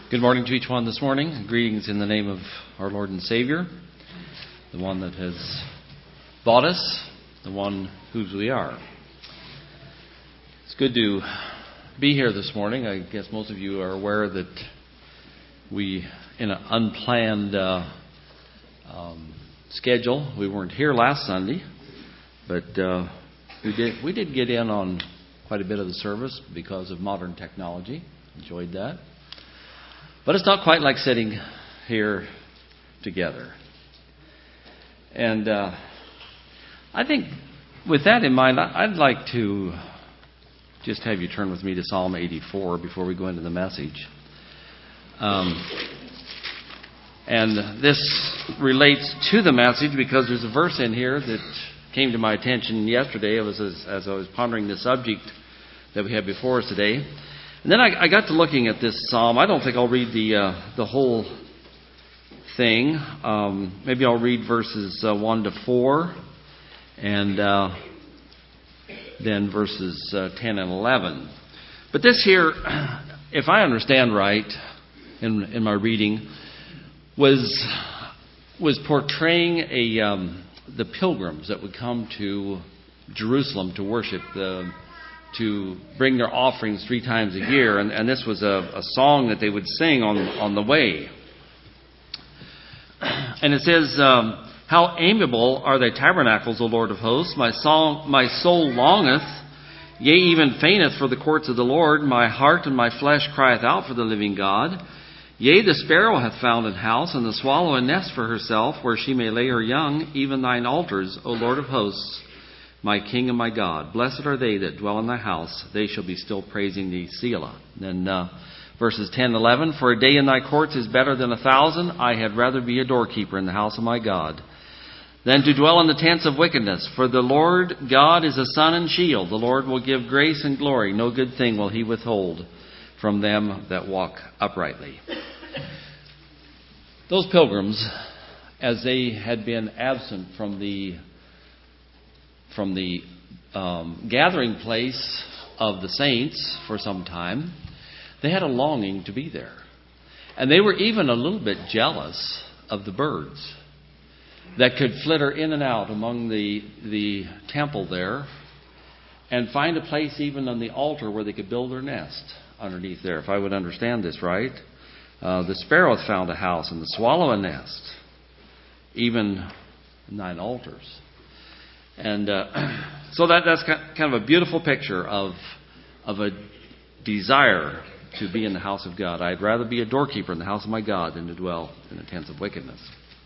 Good morning to each one this morning. Greetings in the name of our Lord and Savior, the one that has bought us, the one whose we are. It's good to be here this morning. I guess most of you are aware that we, in an unplanned schedule, we weren't here last Sunday, but we did get in on quite a bit of the service because of modern technology. Enjoyed that. But it's not quite like sitting here together. And I think with that in mind, I'd like to just have you turn with me to Psalm 84 before we go into the message. And this relates to the message because there's a verse in here that came to my attention yesterday as I was pondering the subject that we have before us today. And then I got to looking at this psalm. I don't think I'll read the whole thing. Maybe I'll read verses 1 to 4, and then verses 10 and 11. But this here, if I understand right, in my reading, was portraying the pilgrims that would come to Jerusalem to worship, to bring their offerings 3 times a year, and this was a song that they would sing on the way. And it says, "How amiable are thy tabernacles, O Lord of hosts! My soul longeth, yea, even fainteth for the courts of the Lord. My heart and my flesh crieth out for the living God. Yea, the sparrow hath found an house, and the swallow a nest for herself, where she may lay her young, even thine altars, O Lord of hosts, my King and my God. Blessed are they that dwell in thy house. They shall be still praising thee, Selah." Then verses 10 and 11, "For a day in thy courts is better than 1,000. I had rather be a doorkeeper in the house of my God than to dwell in the tents of wickedness. For the Lord God is a sun and shield. The Lord will give grace and glory. No good thing will he withhold from them that walk uprightly." Those pilgrims, as they had been absent from the gathering place of the saints for some time, they had a longing to be there. And they were even a little bit jealous of the birds that could flitter in and out among the temple there and find a place even on the altar where they could build their nest underneath there, if I would understand this right. The sparrow hath found a house, and the swallow a nest, even in thine altars. And so that's kind of a beautiful picture of a desire to be in the house of God. I'd rather be a doorkeeper in the house of my God than to dwell in the tents of wickedness.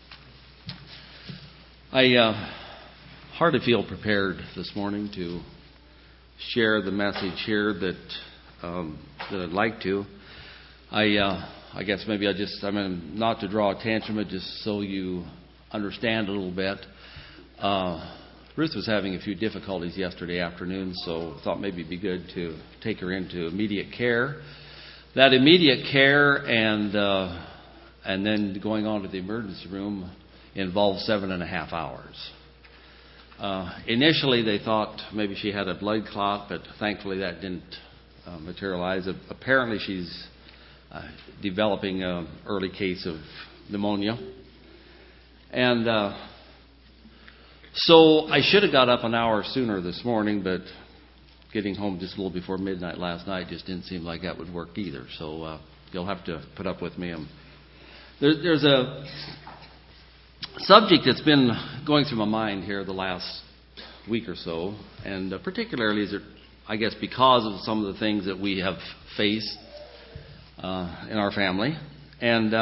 I hardly feel prepared this morning to share the message here that I'd like to. I guess maybe not to draw attention, but just so you understand a little bit. Ruth was having a few difficulties yesterday afternoon, so I thought maybe it'd be good to take her into immediate care. That immediate care and then going on to the emergency room involved 7.5 hours. Initially, they thought maybe she had a blood clot, but thankfully that didn't materialize. Apparently, she's developing an early case of pneumonia. And so I should have got up an hour sooner this morning, but getting home just a little before midnight last night just didn't seem like that would work either. So you'll have to put up with me. There's a subject that's been going through my mind here the last week or so, and particularly I guess because of some of the things that we have faced in our family. And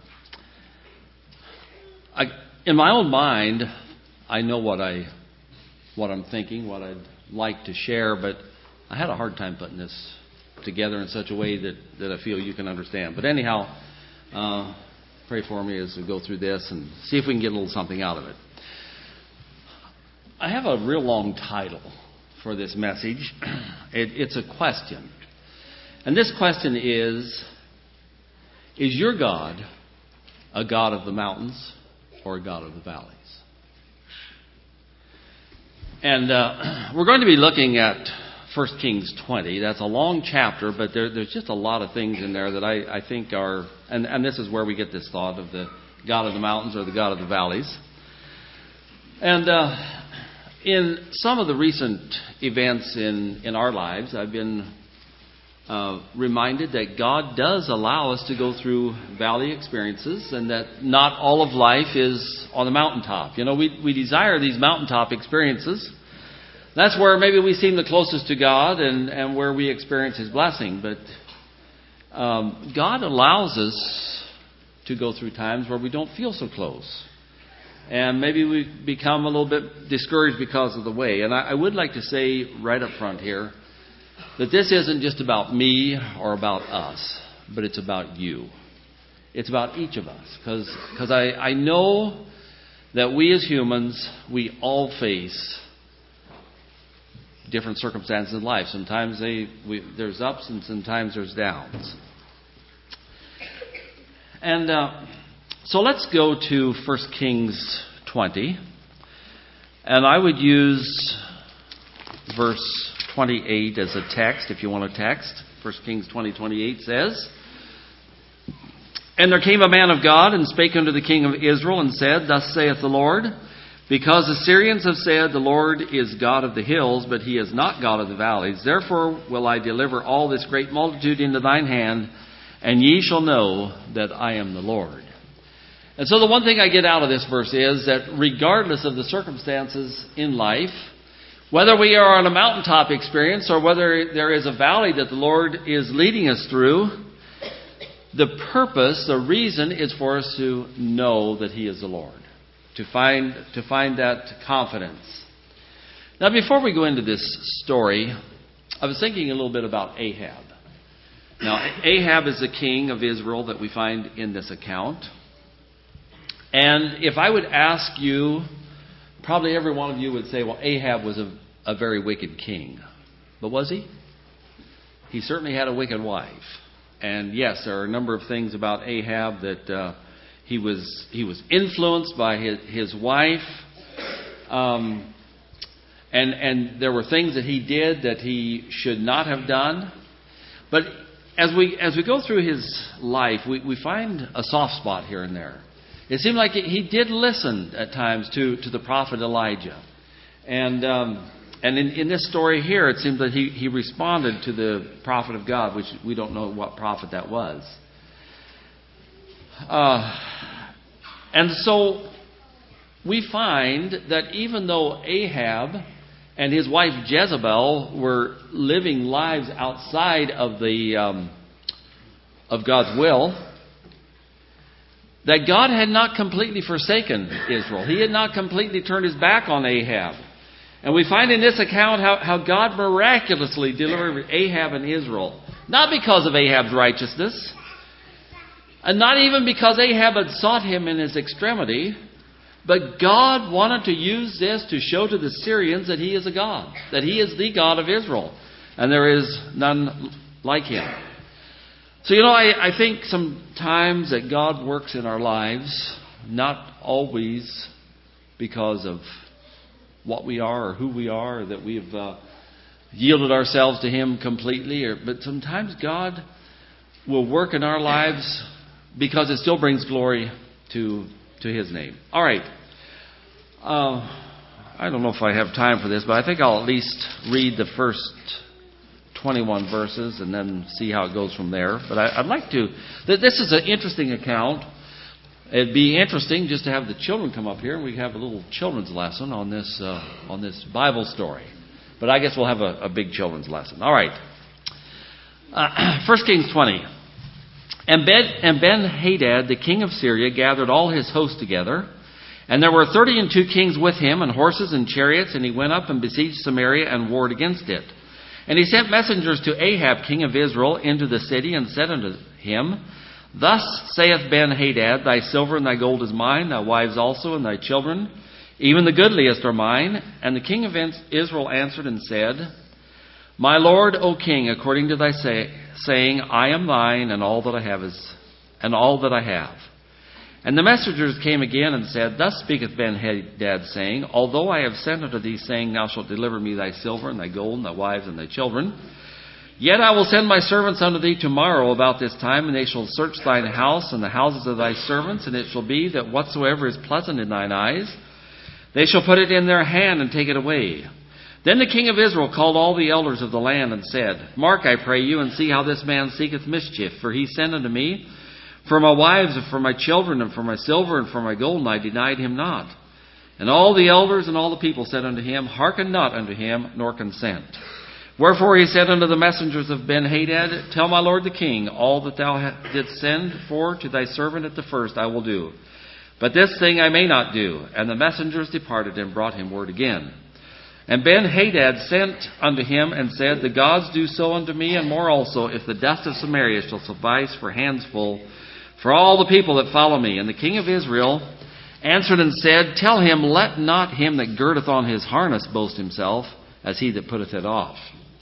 in my own mind, I know what I'm thinking, what I'd like to share, but I had a hard time putting this together in such a way that I feel you can understand. But anyhow, pray for me as we go through this and see if we can get a little something out of it. I have a real long title for this message. It's a question. And this question is your God a God of the mountains or a God of the valleys? And we're going to be looking at 1 Kings 20. That's a long chapter, but there's just a lot of things in there that I think are, and this is where we get this thought of the God of the mountains or the God of the valleys. And in some of the recent events in our lives, I've been reminded that God does allow us to go through valley experiences, and that not all of life is on the mountaintop. We desire these mountaintop experiences. That's where maybe we seem the closest to God and where we experience His blessing. But God allows us to go through times where we don't feel so close. And maybe we become a little bit discouraged because of the way. And I would like to say right up front here that this isn't just about me or about us, but it's about you. It's about each of us. Because I know that we as humans, we all face different circumstances in life. Sometimes there's ups and sometimes there's downs. And so let's go to 1 Kings 20. And I would use verse 28 as a text, if you want a text. 1 Kings 20:28 says, "And there came a man of God and spake unto the king of Israel and said, Thus saith the Lord, because the Syrians have said, The Lord is God of the hills, but He is not God of the valleys. Therefore will I deliver all this great multitude into thine hand, and ye shall know that I am the Lord." And so the one thing I get out of this verse is that regardless of the circumstances in life, whether we are on a mountaintop experience or whether there is a valley that the Lord is leading us through, the purpose, the reason is for us to know that He is the Lord. To find that confidence. Now, before we go into this story, I was thinking a little bit about Ahab. Now, Ahab is the king of Israel that we find in this account. And if I would ask you, probably every one of you would say, well, Ahab was a very wicked king. But was he? He certainly had a wicked wife. And yes, there are a number of things about Ahab that he was influenced by his wife, and there were things that he did that he should not have done. But as we go through his life, we find a soft spot here and there. It seemed like he did listen at times to the prophet Elijah, and in this story here, it seems that he responded to the prophet of God, which we don't know what prophet that was. And so we find that even though Ahab and his wife Jezebel were living lives outside of of God's will, that God had not completely forsaken Israel. He had not completely turned His back on Ahab. And we find in this account how God miraculously delivered Ahab and Israel. Not because of Ahab's righteousness, and not even because Ahab had sought him in his extremity, but God wanted to use this to show to the Syrians that He is a God, that He is the God of Israel, and there is none like Him. So, I think sometimes that God works in our lives, not always because of what we are or who we are, or that we've yielded ourselves to Him completely, but sometimes God will work in our lives because it still brings glory to His name. All right. I don't know if I have time for this, but I think I'll at least read the first 21 verses and then see how it goes from there. But I'd like to... This is an interesting account. It'd be interesting just to have the children come up here and we have a little children's lesson on this Bible story. But I guess we'll have a big children's lesson. All right. 1 Kings 20. And Ben-Hadad, the king of Syria, gathered all his host together. And there were 32 kings with him, and horses and chariots. And he went up and besieged Samaria and warred against it. And he sent messengers to Ahab, king of Israel, into the city, and said unto him, Thus saith Ben-Hadad, Thy silver and thy gold is mine, thy wives also, and thy children. Even the goodliest are mine. And the king of Israel answered and said, My lord, O king, according to thy saying, I am thine, and all that I have. And the messengers came again and said, Thus speaketh Ben-Hadad, saying, Although I have sent unto thee, saying, Thou shalt deliver me thy silver, and thy gold, and thy wives, and thy children, yet I will send my servants unto thee tomorrow about this time, and they shall search thine house and the houses of thy servants, and it shall be that whatsoever is pleasant in thine eyes, they shall put it in their hand and take it away. Then the king of Israel called all the elders of the land and said, Mark, I pray you, and see how this man seeketh mischief. For he sent unto me for my wives, and for my children, and for my silver, and for my gold, and I denied him not. And all the elders and all the people said unto him, Hearken not unto him, nor consent. Wherefore he said unto the messengers of Ben-Hadad, Tell my lord the king, all that thou didst send for to thy servant at the first I will do. But this thing I may not do. And the messengers departed and brought him word again. And Ben-Hadad sent unto him and said, The gods do so unto me, and more also, if the dust of Samaria shall suffice for handsful for all the people that follow me. And the king of Israel answered and said, Tell him, let not him that girdeth on his harness boast himself, as he that putteth it off.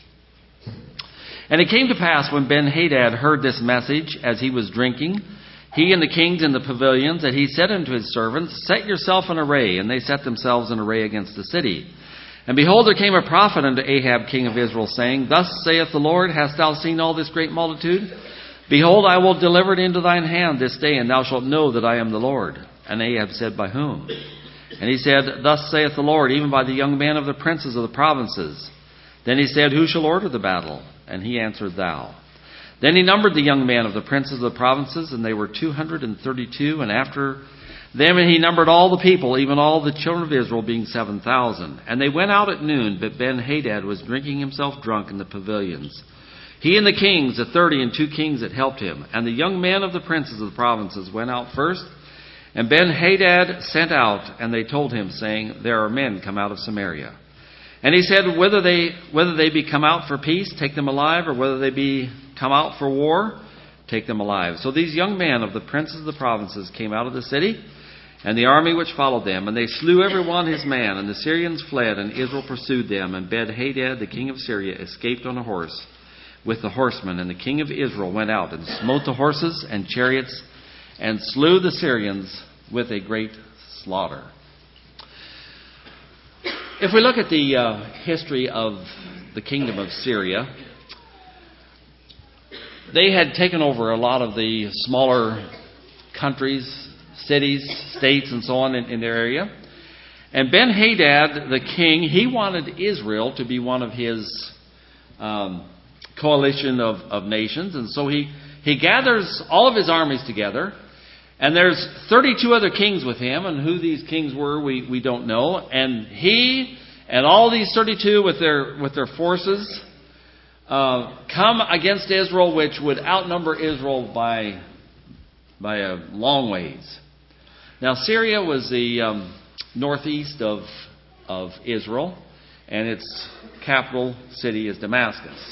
And it came to pass, when Ben-Hadad heard this message, as he was drinking, he and the kings in the pavilions, that he said unto his servants, Set yourself in array. And they set themselves in array against the city. And behold, there came a prophet unto Ahab king of Israel, saying, Thus saith the Lord, Hast thou seen all this great multitude? Behold, I will deliver it into thine hand this day, and thou shalt know that I am the Lord. And Ahab said, By whom? And he said, Thus saith the Lord, even by the young men of the princes of the provinces. Then he said, Who shall order the battle? And he answered, Thou. Then he numbered the young men of the princes of the provinces, and they were 232. And after them he numbered all the people, even all the children of Israel, being 7,000. And they went out at noon, but Ben-Hadad was drinking himself drunk in the pavilions. He and the kings, the 32 kings that helped him, and the young men of the princes of the provinces went out first. And Ben-Hadad sent out, and they told him, saying, There are men come out of Samaria. And he said, Whether they be come out for peace, take them alive, or whether they be come out for war, take them alive. So these young men of the princes of the provinces came out of the city, and the army which followed them, and they slew every one his man, and the Syrians fled, and Israel pursued them. And Ben-Hadad, the king of Syria, escaped on a horse with the horsemen, and the king of Israel went out and smote the horses and chariots, and slew the Syrians with a great slaughter. If we look at the history of the kingdom of Syria, they had taken over a lot of the smaller countries, cities, states, and so on in their area. And Ben-Hadad, the king, he wanted Israel to be one of his coalition of nations. And so he gathers all of his armies together. And there's 32 other kings with him. And who these kings were, we don't know. And he and all these 32 with their forces come against Israel, which would outnumber Israel by a long ways. Now, Syria was the northeast of Israel, and its capital city is Damascus.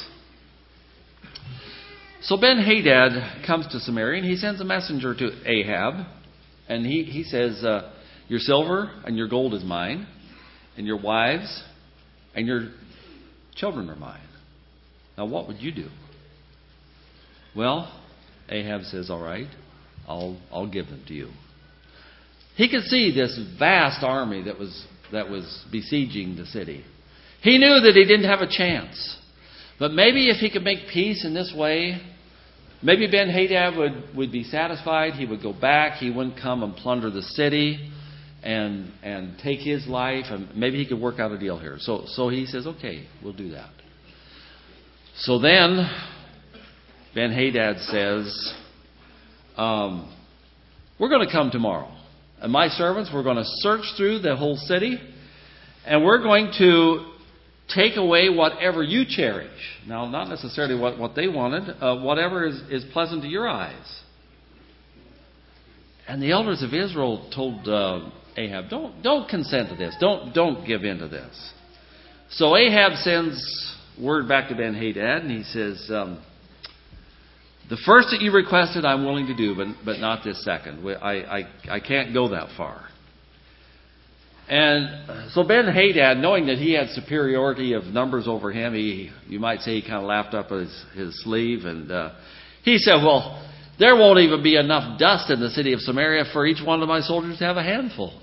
So Ben-Hadad comes to Samaria, and he sends a messenger to Ahab, and he says, Your silver and your gold is mine, and your wives and your children are mine. Now, what would you do? Well, Ahab says, All right, I'll give them to you. He could see this vast army that was besieging the city. He knew that he didn't have a chance. But maybe if he could make peace in this way, maybe Ben-Hadad would be satisfied. He would go back. He wouldn't come and plunder the city and take his life. And maybe he could work out a deal here. So he says, okay, we'll do that. So then Ben-Hadad says, we're going to come tomorrow. And my servants, we're going to search through the whole city. And we're going to take away whatever you cherish. Now, not necessarily what they wanted. Whatever is pleasant to your eyes. And the elders of Israel told Ahab, don't consent to this. Don't give in to this. So Ahab sends word back to Ben-Hadad, and he says, the first that you requested I'm willing to do, but not this second. I can't go that far. And so Ben-Hadad, knowing that he had superiority of numbers over him, you might say he kind of laughed up his sleeve, and he said, well, There won't even be enough dust in the city of Samaria for each one of my soldiers to have a handful.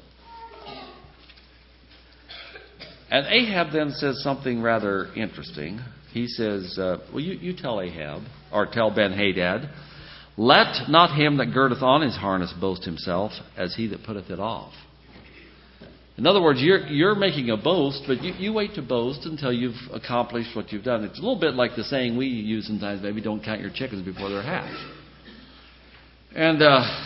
And Ahab then says something rather interesting. He says, well, you tell Ahab, or tell Ben-Hadad, let not him that girdeth on his harness boast himself as he that putteth it off. In other words, you're making a boast, but you wait to boast until you've accomplished what you've done. It's a little bit like the saying we use sometimes, maybe don't count your chickens before they're hatched. And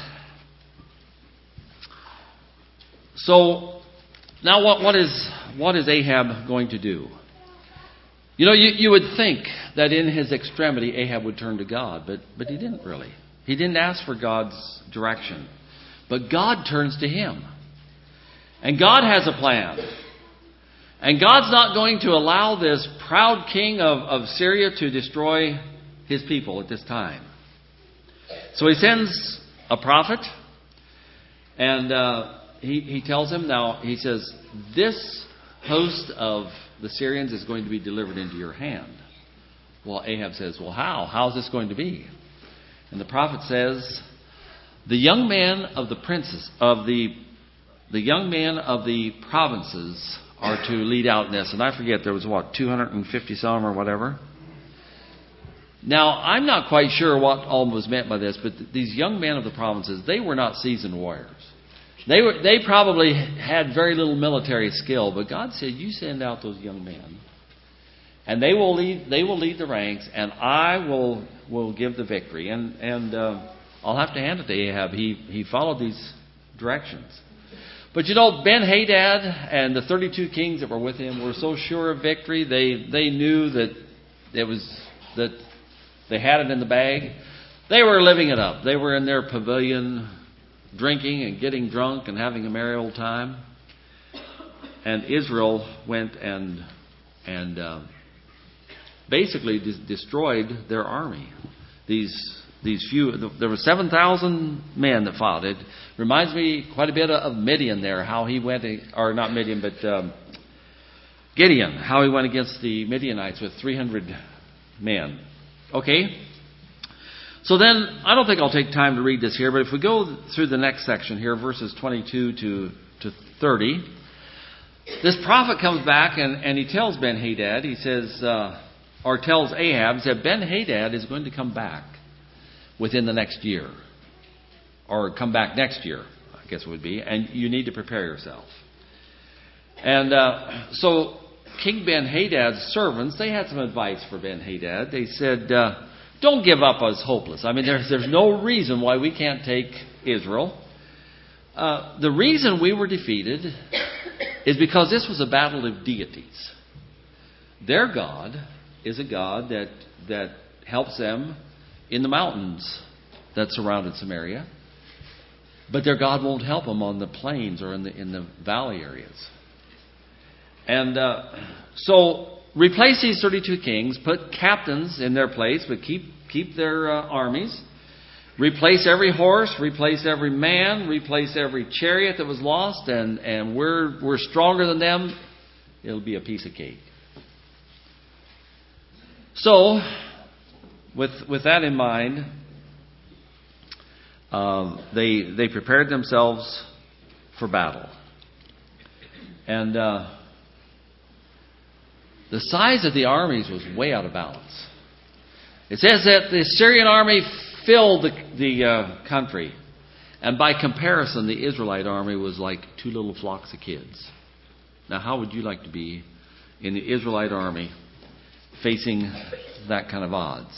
so now what is Ahab going to do? You know, you would think that in his extremity Ahab would turn to God, but he didn't really. He didn't ask for God's direction. But God turns to him. And God has a plan. And God's not going to allow this proud king of Syria to destroy his people at this time. So he sends a prophet, and he tells him, now, he says, this host of the Syrians is going to be delivered into your hand. Well, Ahab says, well, how? How is this going to be? And the prophet says, the young man of the princes, the young men of the provinces are to lead out in this. And I forget, there was 250 some or whatever. Now, I'm not quite sure what all was meant by this, but these young men of the provinces, they were not seasoned warriors. They probably had very little military skill, but God said, you send out those young men, and they will lead the ranks, and I will give the victory. And I'll have to hand it to Ahab. He followed these directions. But you know, Ben-Hadad and the 32 kings that were with him were so sure of victory. They knew that they had it in the bag. They were living it up. They were in their pavilion, drinking and getting drunk and having a merry old time. And Israel went and basically destroyed their army. These few, there were 7,000 men that fought. It reminds me quite a bit of Midian there, how he went, or not Midian, but Gideon, how he went against the Midianites with 300 men. Okay? So then, I don't think I'll take time to read this here, but if we go through the next section here, verses 22 to 30, this prophet comes back and he tells Ben-Hadad, he says, or tells Ahab, that Ben-Hadad is going to come back within the next year, or come back next year, I guess it would be, and you need to prepare yourself. And so King Ben-Hadad's servants, they had some advice for Ben-Hadad. They said, don't give up as hopeless. I mean, there's no reason why we can't take Israel. The reason we were defeated is because this was a battle of deities. Their God is a God that helps them in the mountains that surrounded Samaria, but their God won't help them on the plains or in the valley areas. And so replace these 32 kings, put captains in their place, but keep their armies. Replace every horse, replace every man, replace every chariot that was lost, and we're stronger than them. It'll be a piece of cake. So, with that in mind, they prepared themselves for battle. And the size of the armies was way out of balance. It says that the Syrian army filled the country. And by comparison, the Israelite army was like two little flocks of kids. Now, how would you like to be in the Israelite army facing that kind of odds?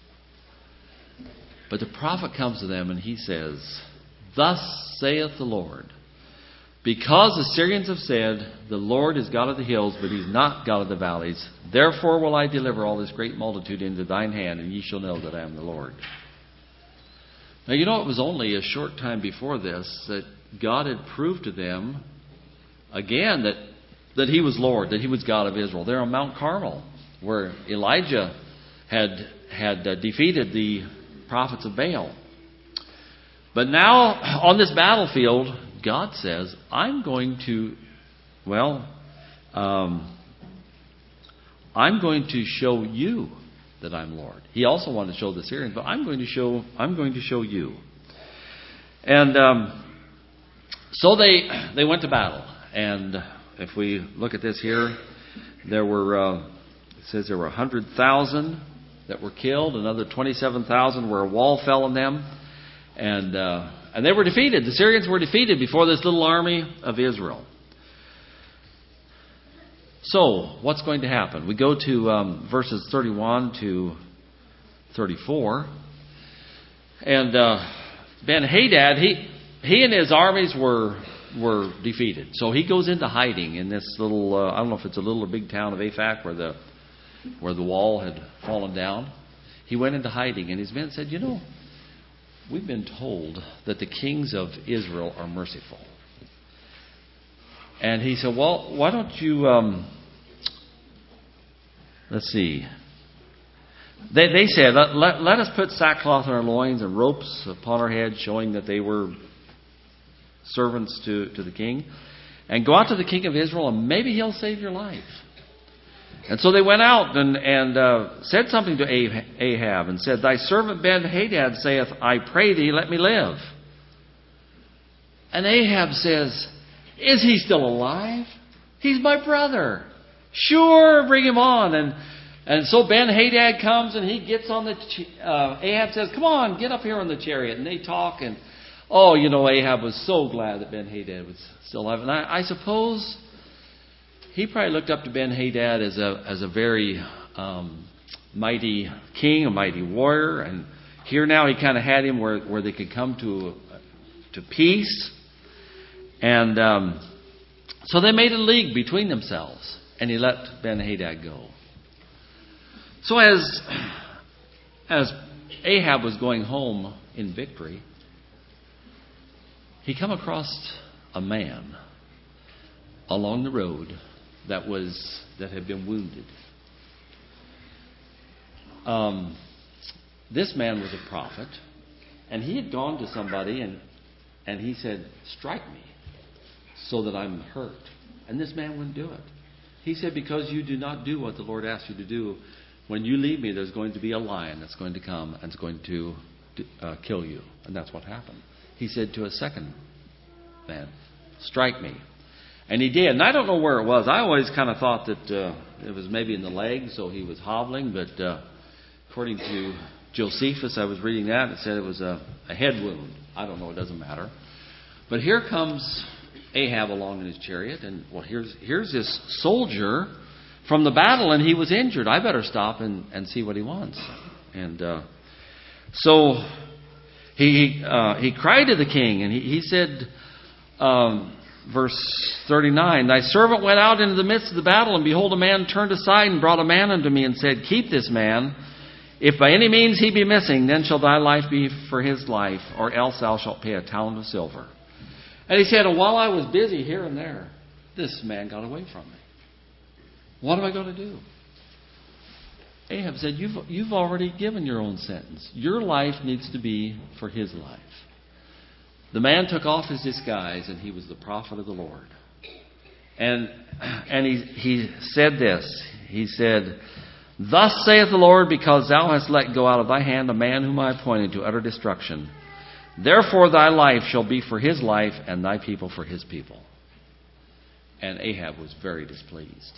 But the prophet comes to them and he says, thus saith the Lord, because the Syrians have said, the Lord is God of the hills, but he's not God of the valleys, therefore will I deliver all this great multitude into thine hand, and ye shall know that I am the Lord. Now, you know, it was only a short time before this that God had proved to them again that he was Lord, that he was God of Israel. They're on Mount Carmel, where Elijah had defeated the prophets of Baal. But now, on this battlefield, God says, I'm going to show you that I'm Lord. He also wanted to show the Syrians, but I'm going to show you. And so they went to battle. And if we look at this here, there were it says there were 100,000 that were killed. Another 27,000 where a wall fell on them, and they were defeated. The Syrians were defeated before this little army of Israel. So, what's going to happen? We go to verses 31 to 34. And Ben-Hadad, he and his armies were defeated. So he goes into hiding in this little, I don't know if it's a little or big town of Aphek where the wall had fallen down. He went into hiding, and his men said, we've been told that the kings of Israel are merciful. And he said, well, why don't you, let's see. They said, let us put sackcloth on our loins and ropes upon our heads, showing that they were servants to the king. And go out to the king of Israel, and maybe he'll save your life. And so they went out and said something to Ahab, and said, thy servant Ben-Hadad saith, I pray thee, let me live. And Ahab says, is he still alive? He's my brother. Sure, bring him on. And so Ben-Hadad comes, and he gets on Ahab says, come on, get up here on the chariot. And they talk, and Ahab was so glad that Ben-Hadad was still alive. And I suppose he probably looked up to Ben-Hadad as a very mighty king, a mighty warrior. And here now he kind of had him where they could come to peace. And so they made a league between themselves, and he let Ben-Hadad go. So as Ahab was going home in victory, he come across a man along the road that had been wounded. This man was a prophet, and he had gone to somebody and he said, strike me so that I'm hurt. And this man wouldn't do it. He said, because you do not do what the Lord asked you to do, when you leave me, there's going to be a lion that's going to come and it's going to kill you. And that's what happened. He said to a second man, strike me. And he did. And I don't know where it was. I always kind of thought that it was maybe in the leg, so he was hobbling. But according to Josephus, I was reading that, it said it was a head wound. I don't know. It doesn't matter. But here comes Ahab along in his chariot. And, here's this soldier from the battle, and he was injured. I better stop and see what he wants. And so he cried to the king, and he said, verse 39, thy servant went out into the midst of the battle, and behold, a man turned aside and brought a man unto me and said, keep this man. If by any means he be missing, then shall thy life be for his life, or else thou shalt pay a talent of silver. And he said, while I was busy here and there, this man got away from me. What am I going to do? Ahab said, you've already given your own sentence. Your life needs to be for his life. The man took off his disguise, and he was the prophet of the Lord. And he said this. He said, thus saith the Lord, because thou hast let go out of thy hand a man whom I appointed to utter destruction. Therefore thy life shall be for his life, and thy people for his people. And Ahab was very displeased.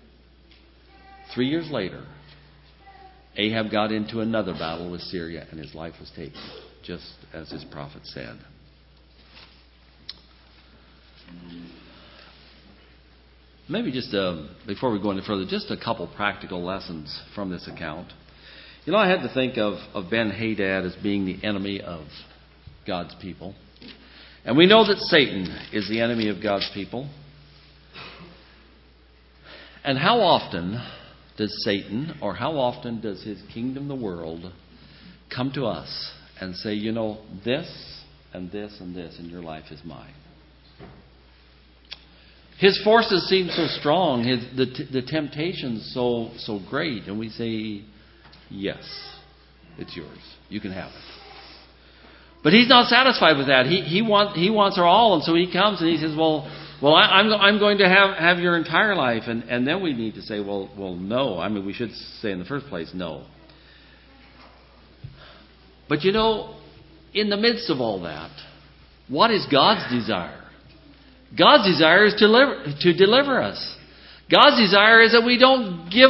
3 years later, Ahab got into another battle with Syria, and his life was taken, just as his prophet said. Maybe just before we go any further, just a couple practical lessons from this account. I had to think of Ben-Hadad as being the enemy of God's people. And we know that Satan is the enemy of God's people. And how often does Satan, or how often does his kingdom, the world, come to us and say, this and this and this in your life is mine? His forces seem so strong, the temptation's so great, and we say, yes, it's yours. You can have it. But he's not satisfied with that. He wants our all, and so he comes and he says, well, I'm going to have your entire life, and then we need to say, well, no. I mean, we should say in the first place, no. But in the midst of all that, what is God's desire? God's desire is to deliver us. God's desire is that we don't give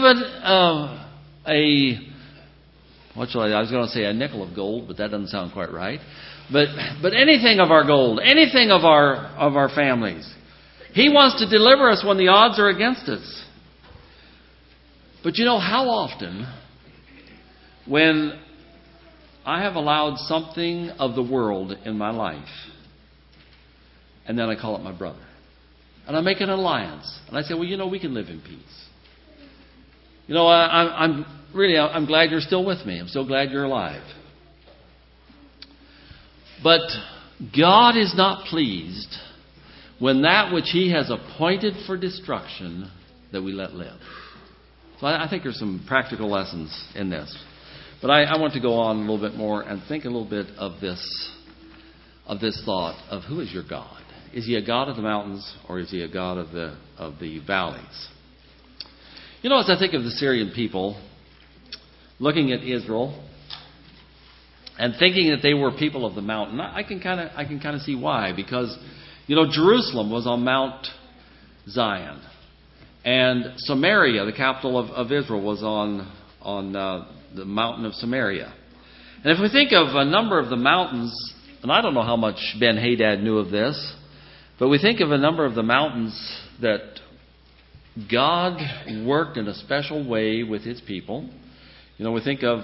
I was going to say a nickel of gold, but that doesn't sound quite right. But anything of our gold, anything of our families. He wants to deliver us when the odds are against us. But how often when I have allowed something of the world in my life, and then I call it my brother, and I make an alliance, and I say, well, we can live in peace. I'm glad you're still with me. I'm so glad you're alive. But God is not pleased when that which He has appointed for destruction that we let live. So I think there's some practical lessons in this. But I want to go on a little bit more and think a little bit of this thought of who is your God? Is He a God of the mountains, or is He a God of the valleys? As I think of the Syrian people looking at Israel and thinking that they were people of the mountain, I can kind of see why. Because Jerusalem was on Mount Zion, and Samaria, the capital of Israel, was on the mountain of Samaria. And if we think of a number of the mountains, and I don't know how much Ben Hadad knew of this, but we think of a number of the mountains that God worked in a special way with His people. We think of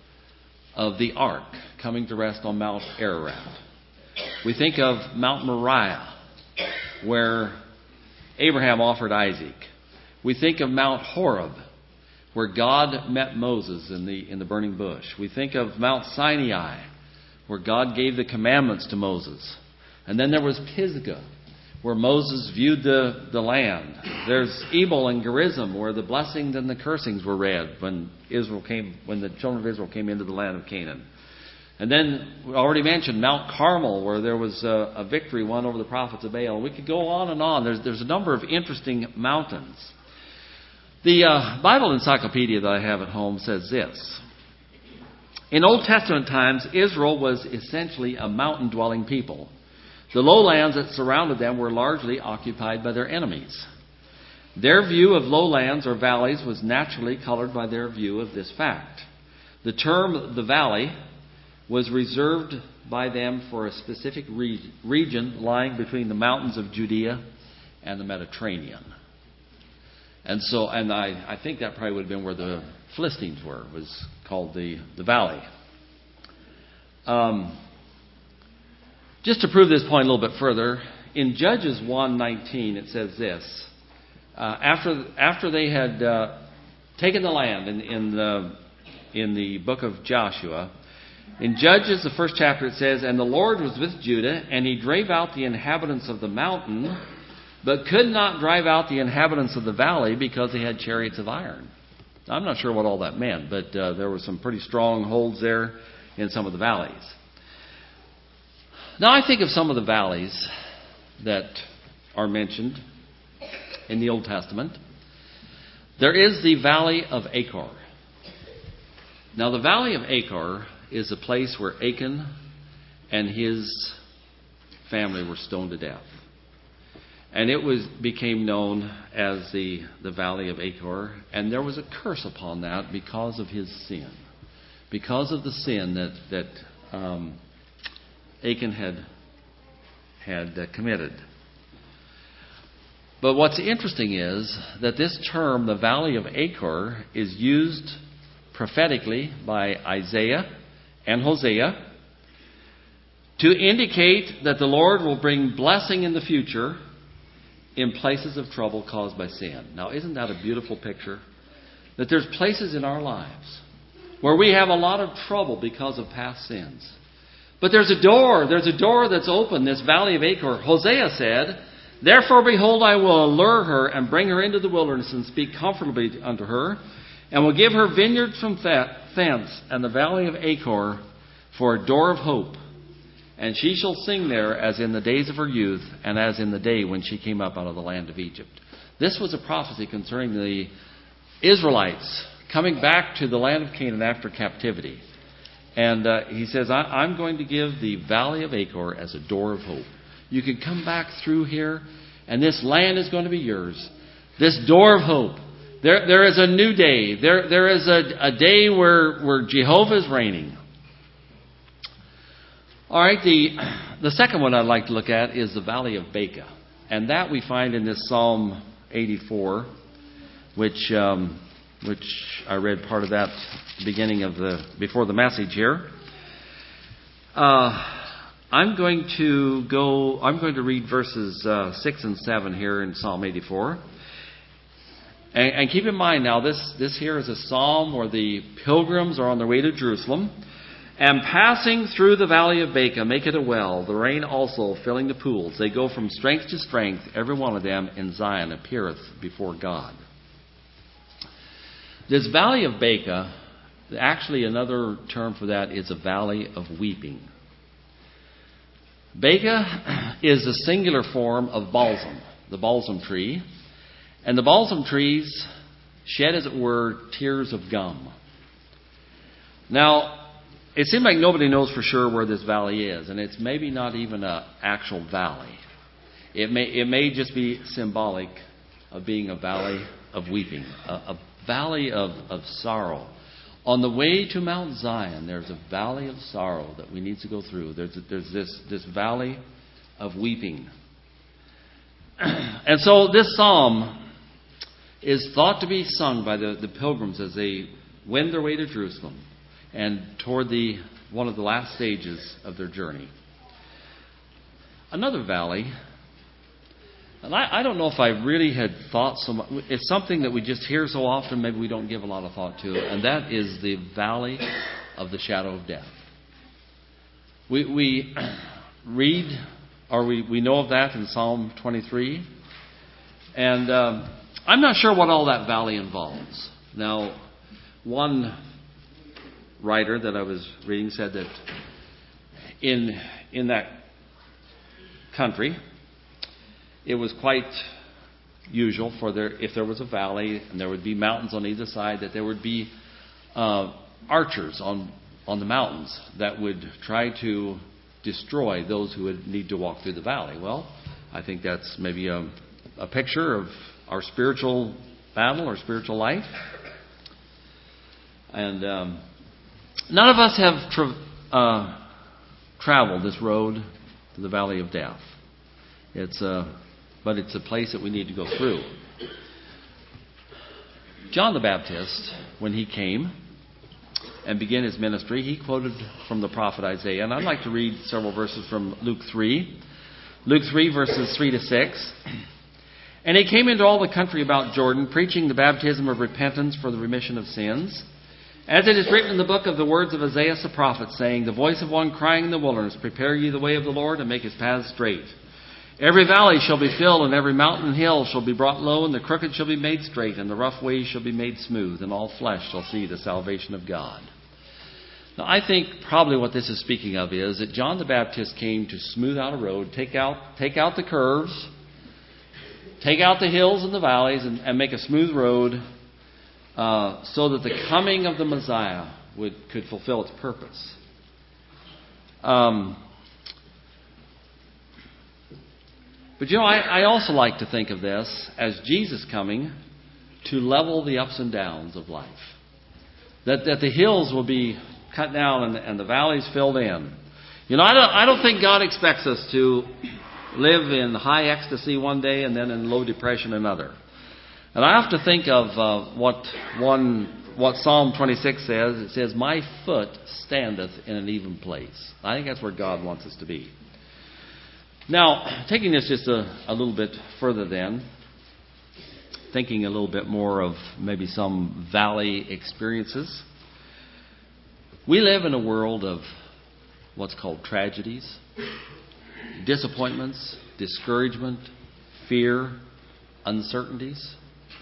the ark coming to rest on Mount Ararat. We think of Mount Moriah, where Abraham offered Isaac. We think of Mount Horeb, where God met Moses in the burning bush. We think of Mount Sinai, where God gave the commandments to Moses. And then there was Pisgah, where Moses viewed the land. There's Ebal and Gerizim, where the blessings and the cursings were read when the children of Israel came into the land of Canaan. And then we already mentioned Mount Carmel, where there was a victory won over the prophets of Baal. We could go on and on. There's a number of interesting mountains. The Bible encyclopedia that I have at home says this: in Old Testament times, Israel was essentially a mountain-dwelling people. The lowlands that surrounded them were largely occupied by their enemies. Their view of lowlands or valleys was naturally colored by their view of this fact. The term the valley was reserved by them for a specific region lying between the mountains of Judea and the Mediterranean. And I think that probably would have been where the Philistines were, was called the valley. Just to prove this point a little bit further, in Judges 1:19 it says this: after they had taken the land in the book of Joshua, in Judges, the first chapter, it says, "And the Lord was with Judah, and He drave out the inhabitants of the mountain, but could not drive out the inhabitants of the valley because they had chariots of iron." I'm not sure what all that meant, but there were some pretty strong holds there in some of the valleys. Now I think of some of the valleys that are mentioned in the Old Testament. There is the Valley of Achor. Now the Valley of Achor is a place where Achan and his family were stoned to death. And it became known as the Valley of Achor. And there was a curse upon that because of his sin. Because of the sin that Achan had committed. But what's interesting is that this term, the Valley of Achor, is used prophetically by Isaiah and Hosea to indicate that the Lord will bring blessing in the future in places of trouble caused by sin. Now, isn't that a beautiful picture? That there's places in our lives where we have a lot of trouble because of past sins. But there's a door that's open, this Valley of Achor. Hosea said, "Therefore, behold, I will allure her and bring her into the wilderness and speak comfortably unto her, and will give her vineyards from thence and the Valley of Achor for a door of hope. And she shall sing there as in the days of her youth, and as in the day when she came up out of the land of Egypt." This was a prophecy concerning the Israelites coming back to the land of Canaan after captivity. And he says, I'm going to give the Valley of Achor as a door of hope. You can come back through here, and this land is going to be yours. This door of hope. There is a new day. There is a day where Jehovah is reigning. All right, the second one I'd like to look at is the Valley of Baca. And that we find in this Psalm 84, which I read part of that beginning of before the message here. I'm going to read verses 6 and 7 here in Psalm 84. And keep in mind now, this here is a psalm where the pilgrims are on their way to Jerusalem. And passing through the valley of Baca, make it a well, the rain also filling the pools. They go from strength to strength, every one of them in Zion appeareth before God. This valley of Baca, actually another term for that is a valley of weeping. Baca is a singular form of balsam, the balsam tree. And the balsam trees shed, as it were, tears of gum. Now, it seems like nobody knows for sure where this valley is, and it's maybe not even an actual valley. It may just be symbolic of being a valley of weeping, a valley of sorrow. On the way to Mount Zion, there's a valley of sorrow that we need to go through. There's this valley of weeping. And so this psalm is thought to be sung by the pilgrims as they wend their way to Jerusalem and toward one of the last stages of their journey. Another valley, and I don't know if I really had thought so much. It's something that we just hear so often, maybe we don't give a lot of thought to, and that is the valley of the shadow of death. We read, or we know of that in Psalm 23, and I'm not sure what all that valley involves. Now, one writer that I was reading said that in that country, it was quite usual if there was a valley and there would be mountains on either side, that there would be archers on the mountains that would try to destroy those who would need to walk through the valley. Well, I think that's maybe a picture of our spiritual battle or spiritual life. And none of us have traveled this road to the valley of death. But it's a place that we need to go through. John the Baptist, when he came and began his ministry, he quoted from the prophet Isaiah. And I'd like to read several verses from Luke 3. Luke 3, verses 3 to 6. And he came into all the country about Jordan, preaching the baptism of repentance for the remission of sins. As it is written in the book of the words of Isaiah the prophet, saying, the voice of one crying in the wilderness, prepare ye the way of the Lord, and make his paths straight. Every valley shall be filled, and every mountain and hill shall be brought low, and the crooked shall be made straight, and the rough ways shall be made smooth, and all flesh shall see the salvation of God. Now, I think probably what this is speaking of is that John the Baptist came to smooth out a road, take out the curves, take out the hills and the valleys, and make a smooth road, so that the coming of the Messiah could fulfill its purpose. But I also like to think of this as Jesus coming to level the ups and downs of life. That the hills will be cut down and the valleys filled in. I don't think God expects us to live in high ecstasy one day and then in low depression another. And I have to think of what Psalm 26 says. It says, my foot standeth in an even place. I think that's where God wants us to be. Now, taking this just a little bit further then, thinking a little bit more of maybe some valley experiences. We live in a world of what's called tragedies, disappointments, discouragement, fear, uncertainties.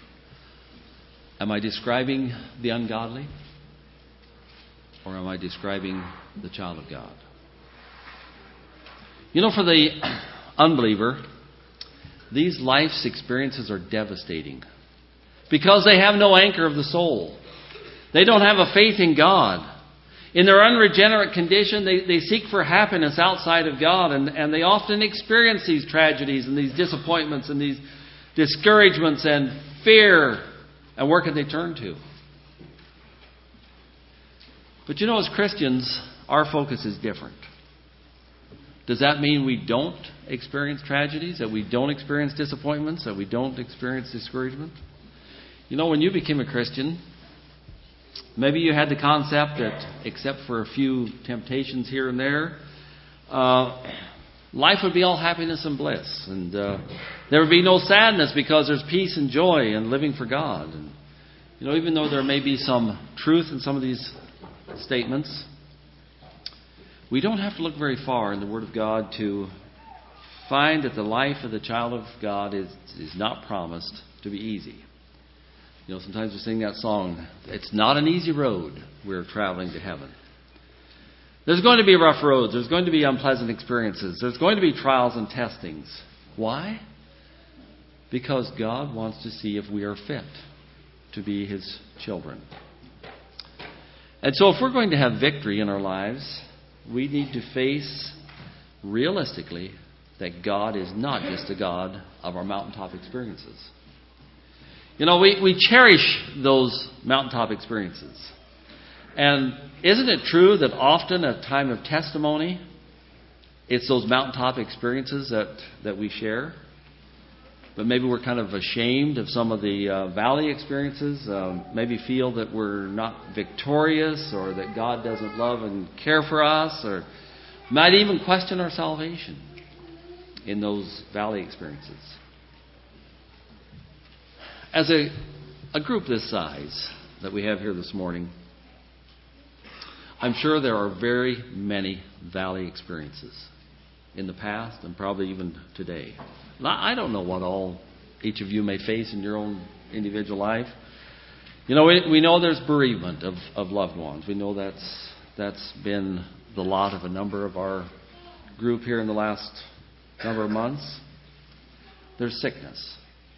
Am I describing the ungodly? Or am I describing the child of God? For the unbeliever, these life's experiences are devastating because they have no anchor of the soul. They don't have a faith in God. In their unregenerate condition, they seek for happiness outside of God, and they often experience these tragedies and these disappointments and these discouragements and fear. And where can they turn to? But as Christians, our focus is different. Does that mean we don't experience tragedies, that we don't experience disappointments, that we don't experience discouragement? When you became a Christian, maybe you had the concept that, except for a few temptations here and there, life would be all happiness and bliss. And there would be no sadness because there's peace and joy in living for God. And, even though there may be some truth in some of these statements, we don't have to look very far in the Word of God to find that the life of the child of God is not promised to be easy. Sometimes we sing that song, it's not an easy road we're traveling to heaven. There's going to be rough roads. There's going to be unpleasant experiences. There's going to be trials and testings. Why? Because God wants to see if we are fit to be His children. And so if we're going to have victory in our lives, we need to face realistically that God is not just a God of our mountaintop experiences. We cherish those mountaintop experiences. And isn't it true that often at a time of testimony, it's those mountaintop experiences that we share? But maybe we're kind of ashamed of some of the valley experiences. Maybe feel that we're not victorious, or that God doesn't love and care for us, or might even question our salvation in those valley experiences. As a group this size that we have here this morning, I'm sure there are very many valley experiences in the past and probably even today. I don't know what all each of you may face in your own individual life. We know there's bereavement of loved ones. We know that's been the lot of a number of our group here in the last number of months. There's sickness.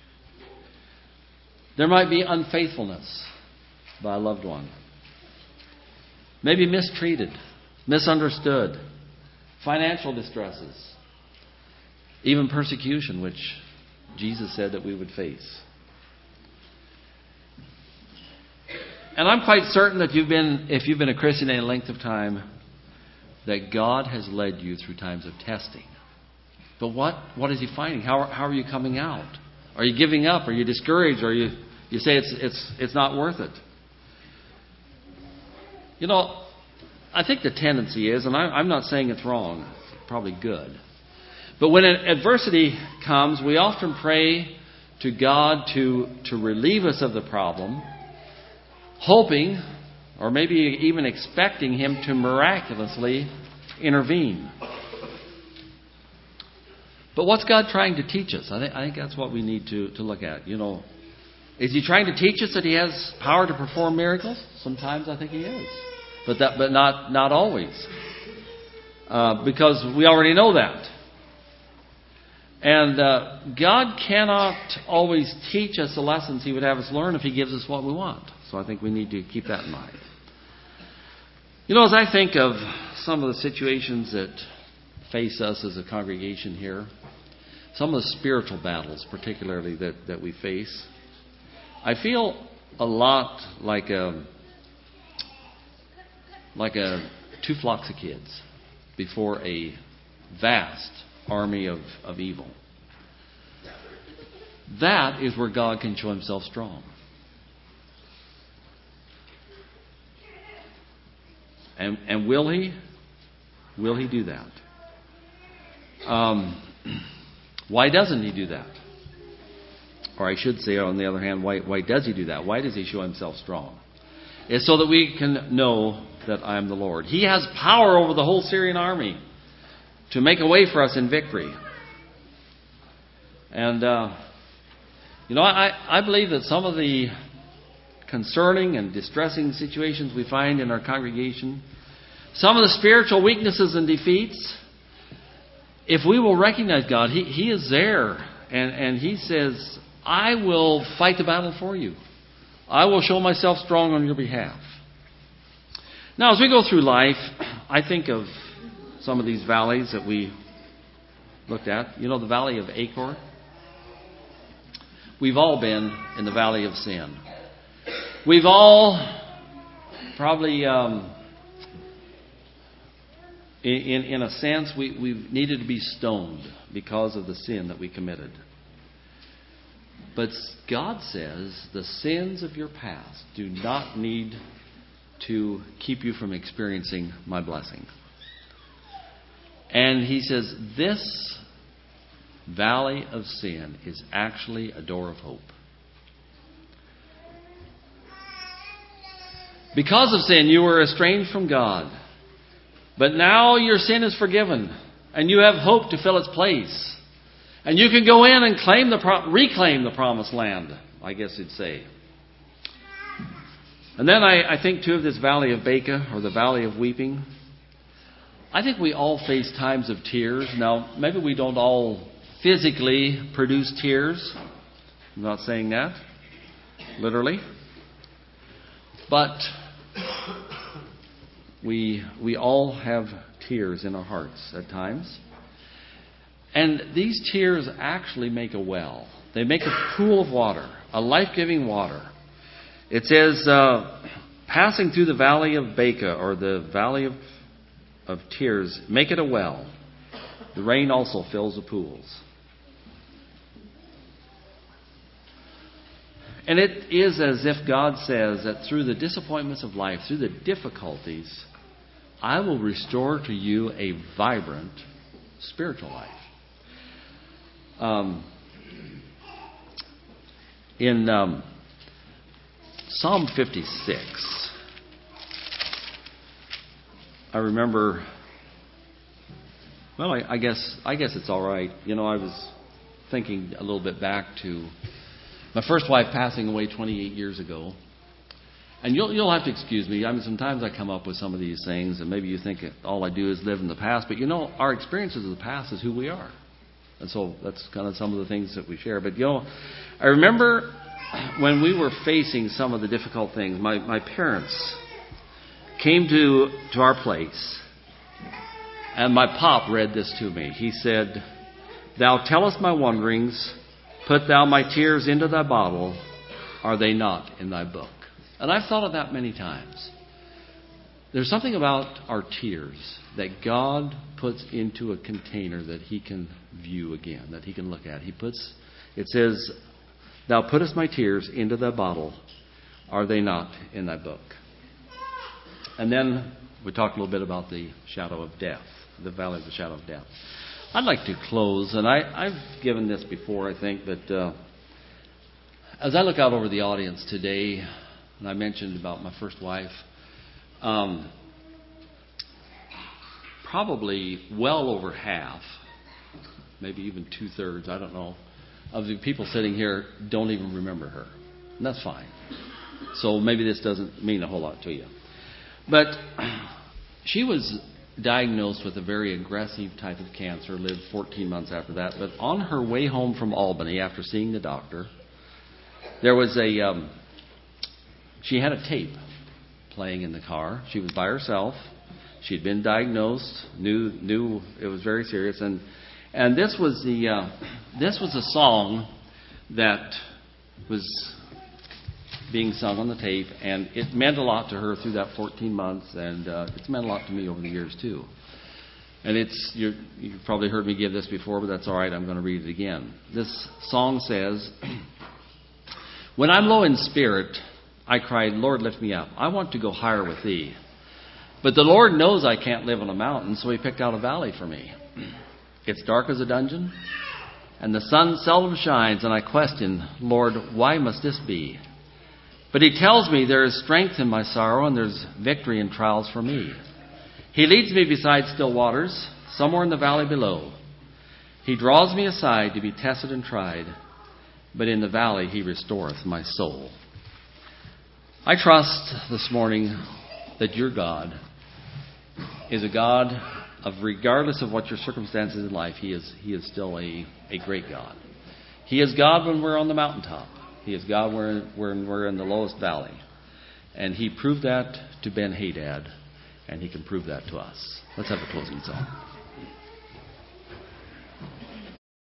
There might be unfaithfulness by a loved one. Maybe mistreated, misunderstood, financial distresses, even persecution, which Jesus said that we would face. And I'm quite certain that if you've been a Christian any length of time, that God has led you through times of testing. But what is He finding? How are you coming out? Are you giving up? Are you discouraged? Or you say it's not worth it? I think the tendency is, and I'm not saying it's wrong, it's probably good. But when adversity comes, we often pray to God to relieve us of the problem, hoping, or maybe even expecting Him to miraculously intervene. But what's God trying to teach us? I think that's what we need to look at. Is He trying to teach us that He has power to perform miracles? Sometimes I think He is. But not always. Because we already know that. And God cannot always teach us the lessons He would have us learn if He gives us what we want. So I think we need to keep that in mind. As I think of some of the situations that face us as a congregation here, some of the spiritual battles particularly that we face, I feel a lot like two flocks of kids before a vast army of evil. That is where God can show Himself strong. And will He? Will He do that? Why doesn't He do that? Or I should say, on the other hand, why does He do that? Why does He show Himself strong? It's so that we can know that I am the Lord. He has power over the whole Syrian army to make a way for us in victory. And, I believe that some of the concerning and distressing situations we find in our congregation, some of the spiritual weaknesses and defeats, if we will recognize God, He is there. And He says, I will fight the battle for you. I will show myself strong on your behalf. Now, as we go through life, I think of some of these valleys that we looked at. You know, the valley of Achor? We've all been in the valley of sin. We've all probably, in a sense, we've needed to be stoned because of the sin that we committed. But God says the sins of your past do not need to keep you from experiencing my blessing. And He says this valley of sin is actually a door of hope. Because of sin, you were estranged from God. But now your sin is forgiven, and you have hope to fill its place. And you can go in and reclaim the promised land, I guess you'd say. And then I think, too, of this valley of Baca, or the valley of weeping. I think we all face times of tears. Now, maybe we don't all physically produce tears. I'm not saying that, literally. But we all have tears in our hearts at times. And these tears actually make a well. They make a pool of water, a life-giving water. It says, passing through the valley of Baca, or the valley of tears, make it a well. The rain also fills the pools. And it is as if God says that through the disappointments of life, through the difficulties, I will restore to you a vibrant spiritual life. In Psalm 56, I remember, well, I guess it's all right. You know, I was thinking a little bit back to my first wife passing away 28 years ago. And you'll have to excuse me. I mean, sometimes I come up with some of these things, and maybe you think all I do is live in the past. But, you know, our experiences of the past is who we are. And so that's kind of some of the things that we share. But, you know, I remember when we were facing some of the difficult things, my parents came to our place, and my pop read this to me. He said, "Thou tellest my wanderings, put thou my tears into thy bottle, are they not in thy book?" And I've thought of that many times. There's something about our tears that God puts into a container that He can view again, that He can look at. It says, "Thou puttest my tears into thy bottle, are they not in thy book?" And then we talked a little bit about the shadow of death, the valley of the shadow of death. I'd like to close, and I've given this before, I think, but as I look out over the audience today, and I mentioned about my first wife, probably well over half, maybe even 2/3, I don't know, of the people sitting here don't even remember her. And that's fine. So maybe this doesn't mean a whole lot to you. But she was diagnosed with a very aggressive type of cancer, lived 14 months after that. But on her way home from Albany, after seeing the doctor, there was she had a tape playing in the car. She was by herself. She'd been diagnosed, knew it was very serious, and this was a song that was being sung on the tape, and it meant a lot to her through that 14 months, and it's meant a lot to me over the years too. And you've probably heard me give this before, but that's all right. I'm going to read it again. This song says, "When I'm low in spirit, I cried, Lord, lift me up. I want to go higher with Thee. But the Lord knows I can't live on a mountain, so He picked out a valley for me. It's dark as a dungeon, and the sun seldom shines, and I question, Lord, why must this be? But He tells me there is strength in my sorrow, and there's victory in trials for me. He leads me beside still waters, somewhere in the valley below. He draws me aside to be tested and tried, but in the valley He restoreth my soul." I trust this morning that your God is a God of, regardless of what your circumstances in life, He is still a great God. He is God when we're on the mountaintop. He is God when we're in the lowest valley. And He proved that to Ben-Hadad and He can prove that to us. Let's have a closing song.